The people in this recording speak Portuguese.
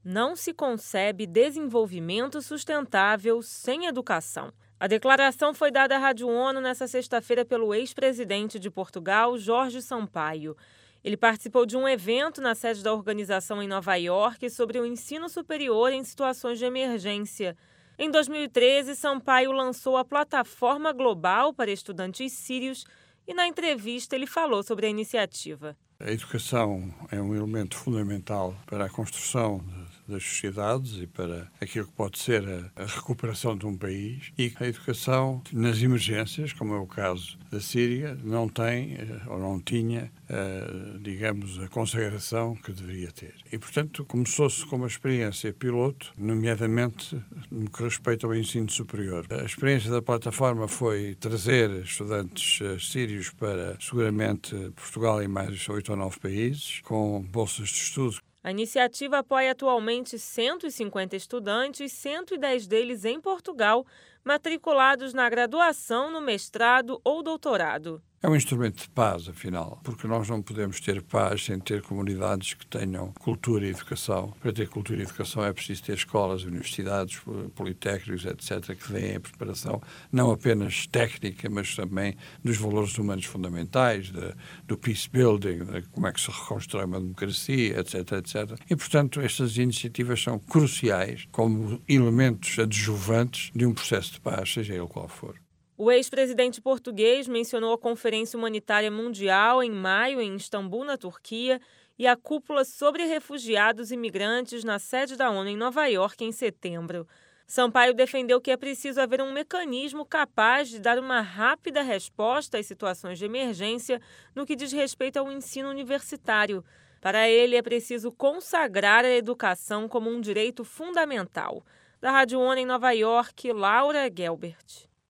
Não se concebe desenvolvimento sustentável sem educação. A declaração foi dada à Rádio ONU nesta sexta-feira pelo ex-presidente de Portugal, Jorge Sampaio. Ele participou de um evento na sede da organização em Nova Iorque sobre o ensino superior em situações de emergência. Em 2013, Sampaio lançou a Plataforma Global para Estudantes Sírios e, na entrevista, ele falou sobre a iniciativa. A educação é um elemento fundamental para a construção das sociedades e para aquilo que pode ser a recuperação de um país, e a educação nas emergências, como é o caso da Síria, não tem ou não tinha, digamos, a consagração que deveria ter. E, portanto, começou-se com uma experiência piloto, nomeadamente no que respeita ao ensino superior. A experiência da plataforma foi trazer estudantes sírios para, seguramente, Portugal e mais 8 ou 9 países, com bolsas de estudo. A iniciativa apoia atualmente 150 estudantes, 110 deles em Portugal, matriculados na graduação, no mestrado ou doutorado. É um instrumento de paz, afinal, porque nós não podemos ter paz sem ter comunidades que tenham cultura e educação. Para ter cultura e educação é preciso ter escolas, universidades, politécnicos, etc., que deem a preparação não apenas técnica, mas também dos valores humanos fundamentais, do peace building, de como é que se reconstrói uma democracia, etc., etc. E, portanto, estas iniciativas são cruciais como elementos adjuvantes de um processo de paz, seja ele qual for. O ex-presidente português mencionou a Conferência Humanitária Mundial em maio em Istambul, na Turquia, e a cúpula sobre refugiados e migrantes na sede da ONU em Nova Iorque em setembro. Sampaio defendeu que é preciso haver um mecanismo capaz de dar uma rápida resposta às situações de emergência no que diz respeito ao ensino universitário. Para ele, é preciso consagrar a educação como um direito fundamental. Da Rádio ONU em Nova Iorque, Laura Gelbert.